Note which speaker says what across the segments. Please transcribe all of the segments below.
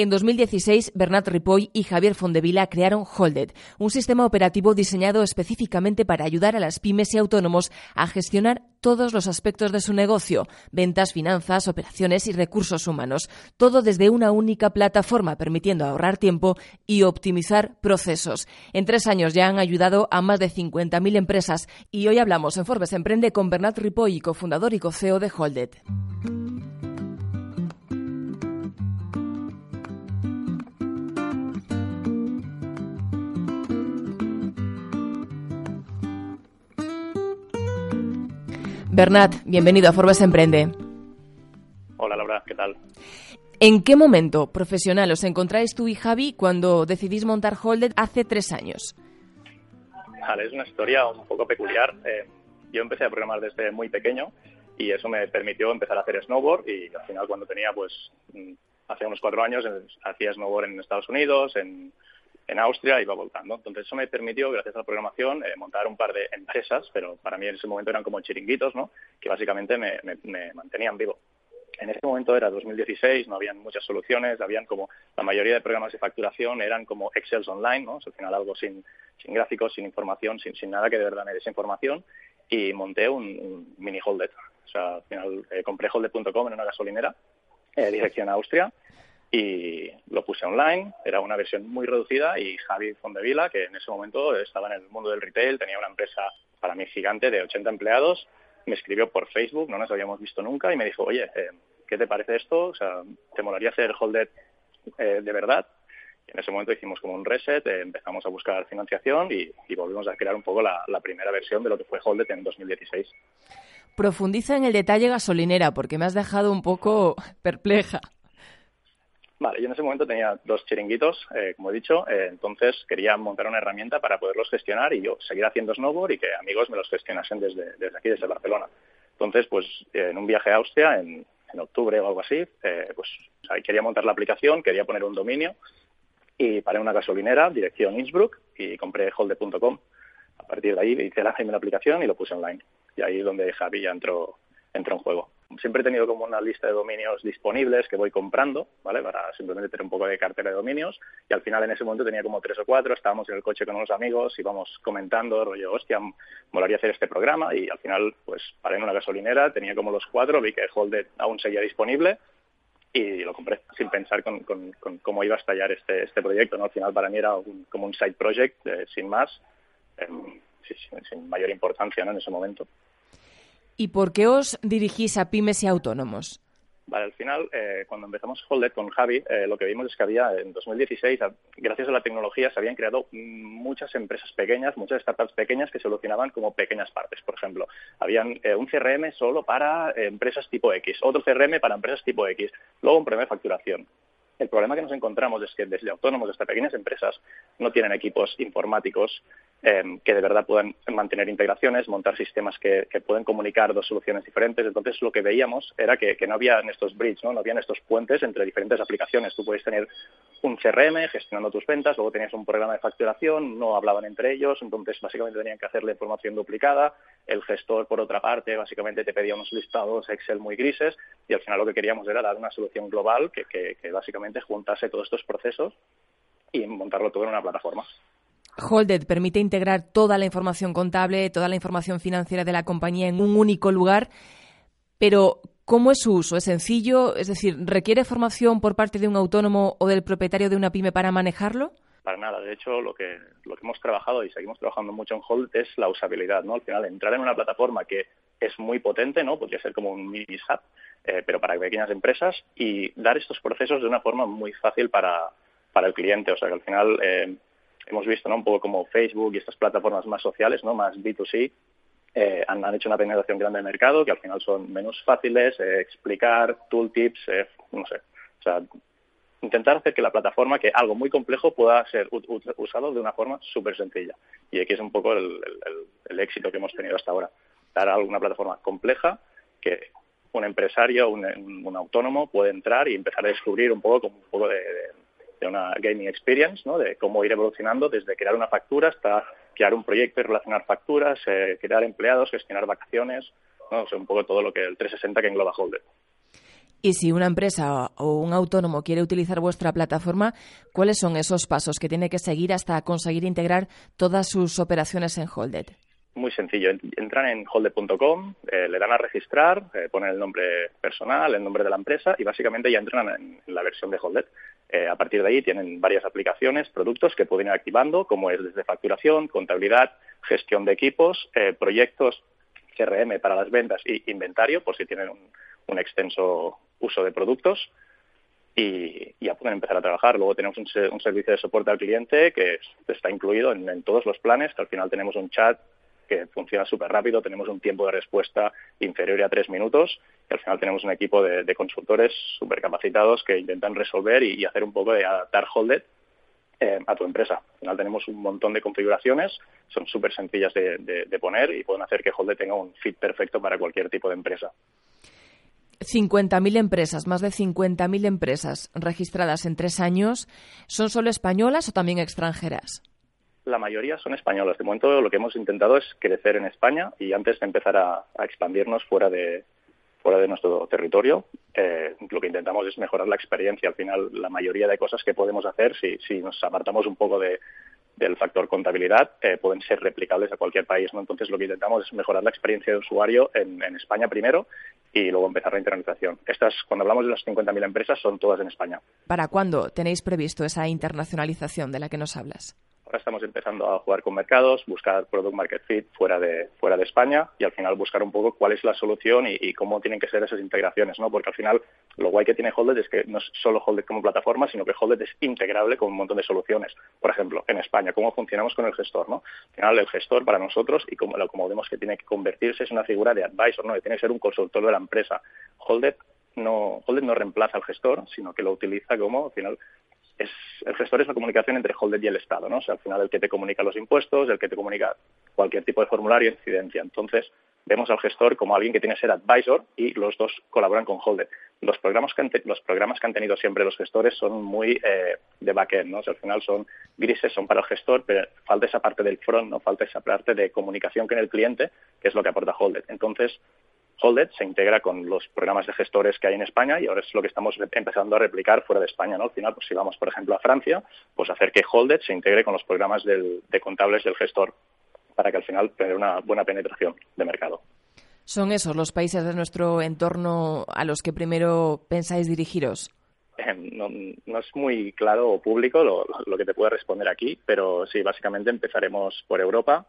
Speaker 1: En 2016, Bernat Ripoll y Javier Fondevila crearon Holded, un sistema operativo diseñado específicamente para ayudar a las pymes y autónomos a gestionar todos los aspectos de su negocio: ventas, finanzas, operaciones y recursos humanos. Todo desde una única plataforma, permitiendo ahorrar tiempo y optimizar procesos. En 3 años ya han ayudado a más de 50.000 empresas y hoy hablamos en Forbes Emprende con Bernat Ripoll, cofundador y co-CEO de Holded. Bernat, bienvenido a Forbes Emprende.
Speaker 2: Hola Laura, ¿qué tal?
Speaker 1: ¿En qué momento profesional os encontráis tú y Javi cuando decidís montar Holded hace 3 años?
Speaker 2: Vale, es una historia un poco peculiar. Yo empecé a programar desde muy pequeño y eso me permitió empezar a hacer snowboard, y al final cuando tenía, hace unos 4 años, hacía snowboard en Estados Unidos, en Austria, iba voltando. Entonces eso me permitió, gracias a la programación, montar un par de empresas, pero para mí en ese momento eran como chiringuitos, ¿no? Que básicamente me mantenían vivo. En ese momento era 2016, no habían muchas soluciones, habían como la mayoría de programas de facturación eran como Excel online, ¿no? Al final algo sin gráficos, sin información, sin nada que de verdad me diese información, y monté un mini Holded. O sea, al final compré Holded.com en una gasolinera, dirección a Austria, y lo puse online. Era una versión muy reducida, y Javi Fondevila, que en ese momento estaba en el mundo del retail, tenía una empresa para mí gigante de 80 empleados, me escribió por Facebook, no nos habíamos visto nunca, y me dijo, oye, ¿qué te parece esto? O sea, ¿te molaría hacer Holded de verdad? Y en ese momento hicimos como un reset, empezamos a buscar financiación y volvimos a crear un poco la primera versión de lo que fue Holded en 2016.
Speaker 1: Profundiza en el detalle gasolinera, porque me has dejado un poco perpleja.
Speaker 2: Vale, yo en ese momento tenía 2 chiringuitos, como he dicho, entonces quería montar una herramienta para poderlos gestionar y yo seguir haciendo snowboard y que amigos me los gestionasen desde aquí, desde Barcelona. Entonces, en un viaje a Austria, en octubre o algo así, quería montar la aplicación, quería poner un dominio y paré en una gasolinera, dirección Innsbruck, y compré Holded.com. A partir de ahí hice la primera aplicación y lo puse online. Y ahí es donde Javi ya entró en juego. Siempre he tenido como una lista de dominios disponibles que voy comprando, ¿vale? Para simplemente tener un poco de cartera de dominios, y al final en ese momento tenía como 3 o 4, estábamos en el coche con unos amigos, íbamos comentando, rollo, hostia, molaría hacer este programa, y al final paré en una gasolinera, tenía como los 4, vi que Holded aún seguía disponible y lo compré sin pensar con cómo iba a estallar este proyecto, ¿no? Al final para mí era como un side project, sin más, sin mayor importancia, ¿no? En ese momento.
Speaker 1: ¿Y por qué os dirigís a pymes y autónomos?
Speaker 2: Vale, al final, cuando empezamos Holded con Javi, lo que vimos es que había en 2016, gracias a la tecnología, se habían creado muchas empresas pequeñas, muchas startups pequeñas que solucionaban como pequeñas partes. Por ejemplo, habían un CRM solo para empresas tipo X, otro CRM para empresas tipo X, luego un problema de facturación. El problema que nos encontramos es que desde autónomos hasta pequeñas empresas no tienen equipos informáticos que de verdad puedan mantener integraciones, montar sistemas que pueden comunicar 2 soluciones diferentes. Entonces lo que veíamos era que no habían estos bridges, ¿no? No habían estos puentes entre diferentes aplicaciones. Tú puedes tener un CRM gestionando tus ventas, luego tenías un programa de facturación, no hablaban entre ellos, entonces básicamente tenían que hacer la información duplicada. El gestor, por otra parte, básicamente te pedía unos listados Excel muy grises, y al final lo que queríamos era dar una solución global que básicamente juntase todos estos procesos y montarlo todo en una plataforma.
Speaker 1: Holded permite integrar toda la información contable, toda la información financiera de la compañía en un único lugar, pero ¿cómo es su uso? ¿Es sencillo? Es decir, ¿requiere formación por parte de un autónomo o del propietario de una pyme para manejarlo?
Speaker 2: Para nada. De hecho, lo que hemos trabajado y seguimos trabajando mucho en Holded es la usabilidad, ¿no? Al final, entrar en una plataforma que es muy potente, ¿no? Podría ser como un mini SAP, pero para pequeñas empresas, y dar estos procesos de una forma muy fácil para el cliente. O sea, que al final hemos visto, ¿no? Un poco como Facebook y estas plataformas más sociales, ¿no? Más B2C, han hecho una penetración grande de mercado, que al final son menús fáciles, explicar, tooltips, no sé. O sea, intentar hacer que la plataforma, que algo muy complejo, pueda ser usado de una forma súper sencilla. Y aquí es un poco el éxito que hemos tenido hasta ahora. Dar alguna plataforma compleja que un empresario, un autónomo puede entrar y empezar a descubrir un poco de una gaming experience, ¿no? De cómo ir evolucionando desde crear una factura hasta crear un proyecto y relacionar facturas, crear empleados, gestionar vacaciones, ¿no? O sea, un poco todo lo que el 360 que engloba Holded.
Speaker 1: Y si una empresa o un autónomo quiere utilizar vuestra plataforma, ¿cuáles son esos pasos que tiene que seguir hasta conseguir integrar todas sus operaciones en Holded?
Speaker 2: Muy sencillo, entran en holded.com, le dan a registrar, ponen el nombre personal, el nombre de la empresa y básicamente ya entran en la versión de Holded. A partir de ahí tienen varias aplicaciones, productos que pueden ir activando, como es desde facturación, contabilidad, gestión de equipos, proyectos, CRM para las ventas y inventario, por si tienen un extenso uso de productos. Y ya pueden empezar a trabajar. Luego tenemos un servicio de soporte al cliente que está incluido en todos los planes, que al final tenemos un chat que funciona súper rápido, tenemos un tiempo de respuesta inferior a 3 minutos y al final tenemos un equipo de consultores súper capacitados que intentan resolver y hacer un poco de adaptar Holded a tu empresa. Al final tenemos un montón de configuraciones, son súper sencillas de poner y pueden hacer que Holded tenga un fit perfecto para cualquier tipo de empresa.
Speaker 1: 50.000 empresas, más de 50.000 empresas registradas en 3 años. ¿Son solo españolas o también extranjeras?
Speaker 2: La mayoría son españolas. De momento lo que hemos intentado es crecer en España y antes de empezar a expandirnos fuera de nuestro territorio, lo que intentamos es mejorar la experiencia. Al final, la mayoría de cosas que podemos hacer, si nos apartamos un poco del factor contabilidad, pueden ser replicables a cualquier país, ¿no? Entonces, lo que intentamos es mejorar la experiencia de usuario en España primero y luego empezar la internalización. Cuando hablamos de las 50.000 empresas, son todas en España.
Speaker 1: ¿Para cuándo tenéis previsto esa internacionalización de la que nos hablas?
Speaker 2: Ahora estamos empezando a jugar con mercados, buscar product market fit fuera de España y al final buscar un poco cuál es la solución y cómo tienen que ser esas integraciones, ¿no? Porque al final lo guay que tiene Holded es que no es solo Holded como plataforma, sino que Holded es integrable con un montón de soluciones. Por ejemplo, en España, ¿cómo funcionamos con el gestor, no? Al final el gestor para nosotros y como vemos que tiene que convertirse es una figura de advisor, ¿no? Que tiene que ser un consultor de la empresa. Holded no reemplaza al gestor, sino que lo utiliza como, al final, el gestor es la comunicación entre Holded y el Estado, ¿no? O sea, al final el que te comunica los impuestos, el que te comunica cualquier tipo de formulario e incidencia. Entonces, vemos al gestor como alguien que tiene que ser advisor y los dos colaboran con Holded. Los programas que han tenido siempre los gestores son muy de backend, ¿no? O sea, al final son grises, son para el gestor, pero falta esa parte del front, no falta esa parte de comunicación con el cliente, que es lo que aporta Holded. Entonces, Holded se integra con los programas de gestores que hay en España y ahora es lo que estamos empezando a replicar fuera de España, ¿no? Al final, pues si vamos, por ejemplo, a Francia, pues hacer que Holded se integre con los programas de contables del gestor para que al final tener una buena penetración de mercado.
Speaker 1: ¿Son esos los países de nuestro entorno a los que primero pensáis dirigiros?
Speaker 2: No es muy claro o público lo que te puedo responder aquí, pero sí, básicamente empezaremos por Europa.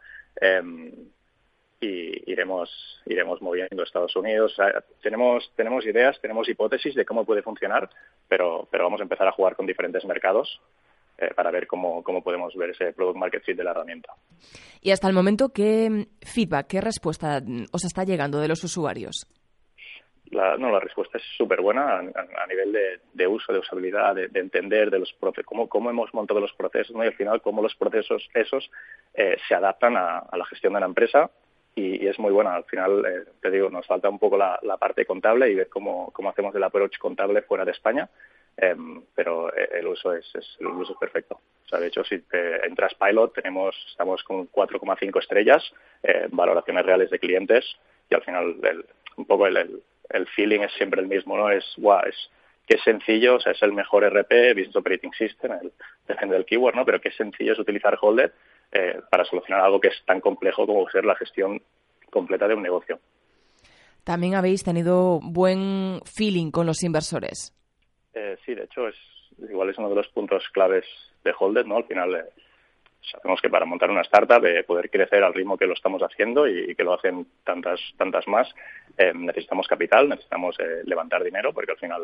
Speaker 2: Y iremos moviendo Estados Unidos. O sea, tenemos ideas, tenemos hipótesis de cómo puede funcionar, pero vamos a empezar a jugar con diferentes mercados para ver cómo podemos ver ese product market fit de la herramienta.
Speaker 1: Y hasta el momento, ¿qué feedback, qué respuesta os está llegando de los usuarios?
Speaker 2: La respuesta es súper buena a nivel de uso, de usabilidad, de entender de los procesos, cómo hemos montado los procesos, ¿no? Y al final cómo los procesos esos se adaptan a la gestión de la empresa. Y es muy buena. Al final, te digo, nos falta un poco la parte contable y ver cómo hacemos el approach contable fuera de España, pero el uso es perfecto. O sea, de hecho, si entras Pilot, estamos con 4,5 estrellas, valoraciones reales de clientes y al final un poco el feeling es siempre el mismo, ¿no? Qué sencillo, o sea, es el mejor ERP, Business Operating System, depende del keyword, ¿no? Pero qué sencillo es utilizar Holded para solucionar algo que es tan complejo como ser la gestión completa de un negocio.
Speaker 1: También habéis tenido buen feeling con los inversores.
Speaker 2: Sí, de hecho, igual es uno de los puntos claves de Holded, ¿no? Al final, sabemos que para montar una startup, poder crecer al ritmo que lo estamos haciendo y que lo hacen tantas más, necesitamos capital, necesitamos levantar dinero, porque al final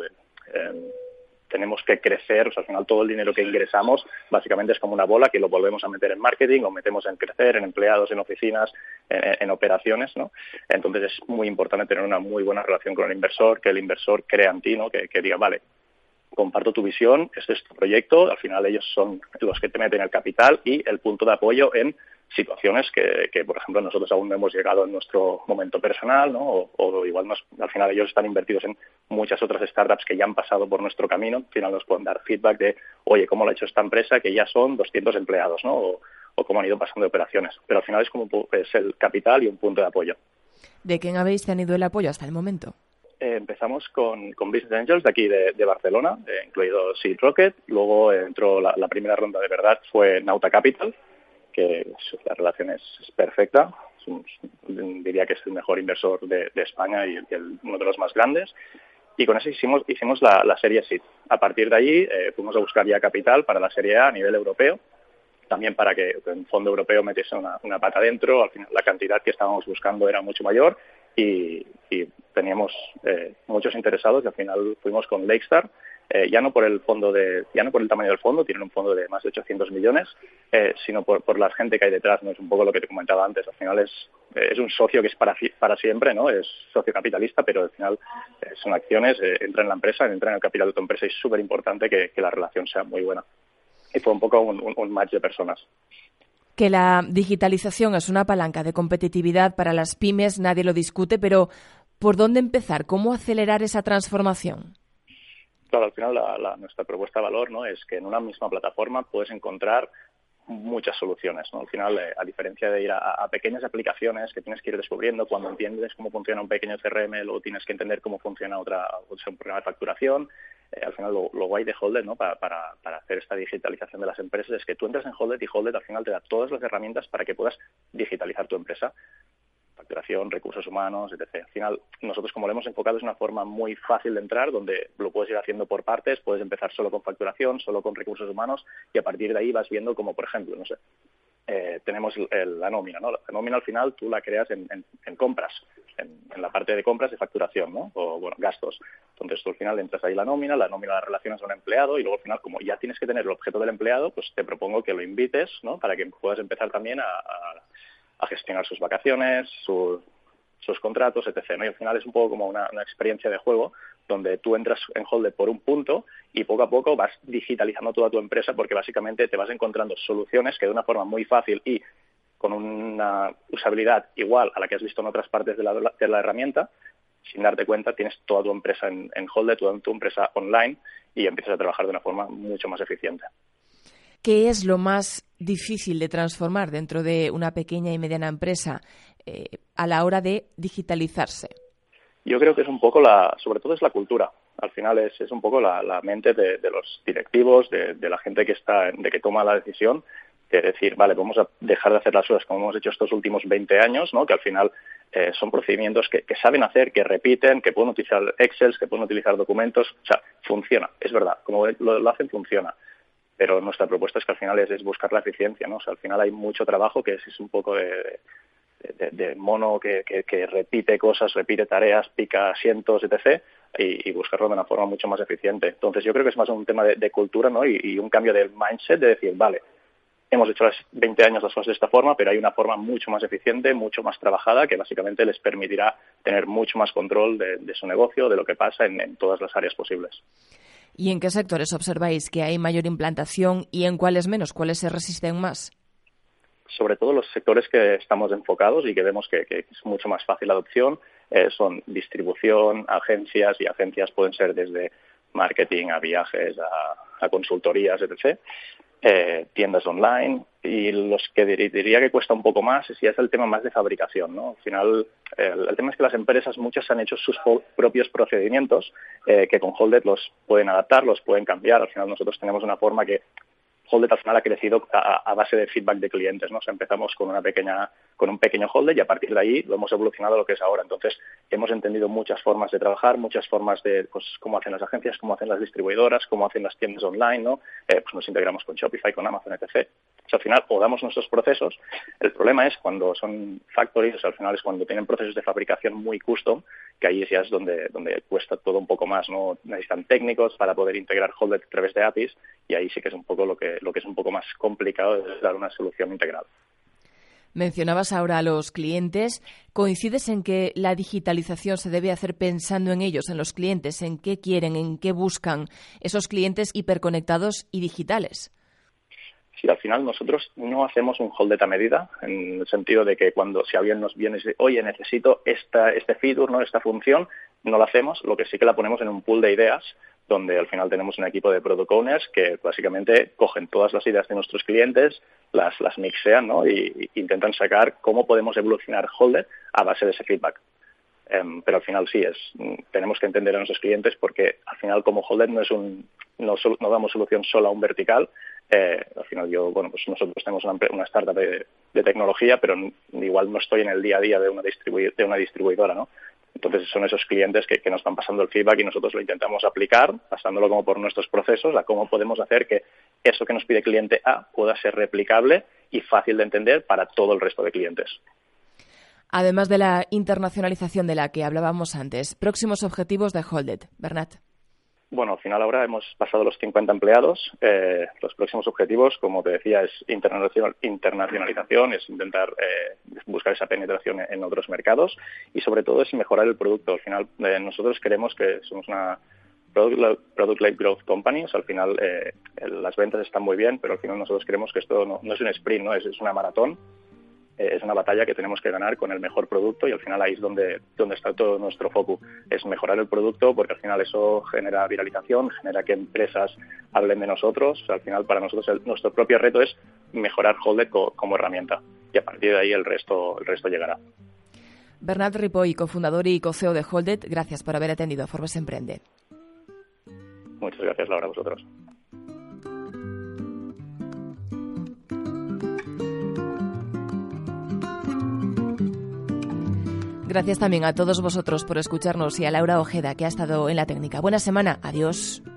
Speaker 2: tenemos que crecer. O sea, al final todo el dinero que ingresamos básicamente es como una bola que lo volvemos a meter en marketing o metemos en crecer, en empleados, en oficinas, en operaciones, ¿no? Entonces es muy importante tener una muy buena relación con el inversor, que el inversor crea en ti, ¿no? Que diga, vale, comparto tu visión, este es tu proyecto. Al final ellos son los que te meten el capital y el punto de apoyo en situaciones que, por ejemplo, nosotros aún no hemos llegado en nuestro momento personal, ¿no? O igual al final ellos están invertidos en muchas otras startups que ya han pasado por nuestro camino. Al final nos pueden dar feedback de, oye, ¿cómo lo ha hecho esta empresa? Que ya son 200 empleados, ¿no? O cómo han ido pasando de operaciones. Pero al final es el capital y un punto de apoyo.
Speaker 1: ¿De quién habéis tenido el apoyo hasta el momento?
Speaker 2: empezamos con Business Angels de aquí de Barcelona, incluido Seed Rocket. Luego entró la primera ronda de verdad, fue Nauta Capital, que la relación es perfecta. Diría que es el mejor inversor de España y uno de los más grandes. Y con eso hicimos la serie Seed. A partir de allí fuimos a buscar ya capital para la serie A nivel europeo, también para que un fondo europeo metiese una pata dentro. Al final la cantidad que estábamos buscando era mucho mayor y teníamos muchos interesados, y al final fuimos con Lakestar, ya no por el tamaño del fondo, tienen un fondo de más de 800 millones, sino por la gente que hay detrás, ¿no? Es un poco lo que te comentaba antes. Al final es un socio que es para siempre, ¿no? Es socio capitalista, pero al final son acciones, entra en la empresa, entra en el capital de tu empresa, y es súper importante que la relación sea muy buena. Y fue un poco un match de personas.
Speaker 1: Que la digitalización es una palanca de competitividad para las pymes, nadie lo discute, pero ¿por dónde empezar? ¿Cómo acelerar esa transformación?
Speaker 2: Claro, al final nuestra propuesta de valor, ¿no?, es que en una misma plataforma puedes encontrar muchas soluciones, ¿no? Al final, a diferencia de ir a pequeñas aplicaciones que tienes que ir descubriendo, cuando entiendes cómo funciona un pequeño CRM, luego tienes que entender cómo funciona un programa de facturación. Al final, lo guay de Holded, ¿no?, para hacer esta digitalización de las empresas, es que tú entras en Holded y Holded al final te da todas las herramientas para que puedas digitalizar tu empresa. Facturación, recursos humanos, etc. Al final, nosotros, como lo hemos enfocado, es una forma muy fácil de entrar, donde lo puedes ir haciendo por partes. Puedes empezar solo con facturación, solo con recursos humanos, y a partir de ahí vas viendo como, por ejemplo, no sé, tenemos la nómina, ¿no? La nómina al final tú la creas en compras, en la parte de compras de facturación, ¿no? O, bueno, gastos. Entonces tú al final entras ahí la nómina la relacionas a un empleado, y luego al final, como ya tienes que tener el objeto del empleado, pues te propongo que lo invites, ¿no?, para que puedas empezar también a gestionar sus vacaciones, sus contratos, etc., ¿no? Y al final es un poco como una experiencia de juego, donde tú entras en Holded por un punto y poco a poco vas digitalizando toda tu empresa, porque básicamente te vas encontrando soluciones que de una forma muy fácil y con una usabilidad igual a la que has visto en otras partes de la herramienta, sin darte cuenta, tienes toda tu empresa en Holded, toda tu empresa online, y empiezas a trabajar de una forma mucho más eficiente.
Speaker 1: ¿Qué es lo más difícil de transformar dentro de una pequeña y mediana empresa a la hora de digitalizarse?
Speaker 2: Yo creo que es un poco sobre todo es la cultura. Al final es un poco la mente de los directivos, de la gente que toma la decisión, de decir, vale, vamos a dejar de hacer las cosas como hemos hecho estos últimos 20 años, ¿no?, que al final son procedimientos que saben hacer, que repiten, que pueden utilizar Excel, que pueden utilizar documentos. O sea, funciona, es verdad, como lo hacen, funciona. Pero nuestra propuesta es que al final es buscar la eficiencia, ¿no? O sea, al final hay mucho trabajo que es un poco de mono que repite cosas, repite tareas, pica asientos, etc., y buscarlo de una forma mucho más eficiente. Entonces yo creo que es más un tema de cultura, ¿no?, y un cambio de mindset, de decir, vale, hemos hecho 20 años las cosas de esta forma, pero hay una forma mucho más eficiente, mucho más trabajada, que básicamente les permitirá tener mucho más control de su negocio, de lo que pasa en todas las áreas posibles.
Speaker 1: ¿Y en qué sectores observáis que hay mayor implantación y en cuáles menos? ¿Cuáles se resisten más?
Speaker 2: Sobre todo los sectores que estamos enfocados y que vemos que es mucho más fácil la adopción son distribución, agencias, y agencias pueden ser desde marketing a viajes, a consultorías, etc., tiendas online, y los que diría que cuesta un poco más es el tema más de fabricación, ¿no? Al final, el tema es que las empresas muchas han hecho sus propios procedimientos que con Holded los pueden adaptar, los pueden cambiar. Al final nosotros tenemos una forma que Holded al final ha crecido a base de feedback de clientes, ¿no? O sea, empezamos con un pequeño Holded, y a partir de ahí lo hemos evolucionado a lo que es ahora. Entonces, hemos entendido muchas formas de trabajar, muchas formas de, pues, cómo hacen las agencias, cómo hacen las distribuidoras, cómo hacen las tiendas online, ¿no? Pues nos integramos con Shopify, con Amazon, etc. O sea, al final, o damos nuestros procesos. El problema es cuando son factories, o sea, al final es cuando tienen procesos de fabricación muy custom, que ahí ya es donde cuesta todo un poco más, ¿no? Necesitan técnicos para poder integrar Holded a través de APIs, y ahí sí que es un poco lo que es un poco más complicado, es dar una solución integral.
Speaker 1: Mencionabas ahora a los clientes. ¿Coincides en que la digitalización se debe hacer pensando en ellos, en los clientes, en qué quieren, en qué buscan esos clientes hiperconectados y digitales?
Speaker 2: Sí, al final nosotros no hacemos un Holded a medida, en el sentido de que si alguien nos viene y dice, oye, necesito este feature, ¿no?, esta función, no la hacemos. Lo que sí que la ponemos en un pool de ideas, donde al final tenemos un equipo de product owners que básicamente cogen todas las ideas de nuestros clientes, las mixean, ¿no?, y intentan sacar cómo podemos evolucionar Holded a base de ese feedback. Pero al final sí, tenemos que entender a nuestros clientes, porque al final como Holded no damos solución solo a un vertical. Al final pues nosotros tenemos una startup de tecnología, pero igual no estoy en el día a día de una distribuidora, ¿no? Entonces son esos clientes que nos van pasando el feedback y nosotros lo intentamos aplicar, pasándolo como por nuestros procesos, a cómo podemos hacer que eso que nos pide cliente A pueda ser replicable y fácil de entender para todo el resto de clientes.
Speaker 1: Además de la internacionalización de la que hablábamos antes, próximos objetivos de Holded, Bernat.
Speaker 2: Bueno, al final ahora hemos pasado los 50 empleados. Los próximos objetivos, como te decía, es internacionalización, es intentar buscar esa penetración en otros mercados y sobre todo es mejorar el producto. Al final nosotros creemos que somos una Product-led Growth Company. O sea, al final las ventas están muy bien, pero al final nosotros creemos que esto no es un sprint, ¿no? Es una maratón. Es una batalla que tenemos que ganar con el mejor producto y al final ahí es donde está todo nuestro foco. Es mejorar el producto porque al final eso genera viralización, genera que empresas hablen de nosotros. O sea, al final para nosotros nuestro propio reto es mejorar Holded como herramienta y a partir de ahí el resto llegará.
Speaker 1: Bernat Ripoll, cofundador y co-CEO de Holded, gracias por haber atendido a Forbes Emprende.
Speaker 2: Muchas gracias, Laura, a vosotros.
Speaker 1: Gracias también a todos vosotros por escucharnos y a Laura Ojeda, que ha estado en la técnica. Buena semana. Adiós.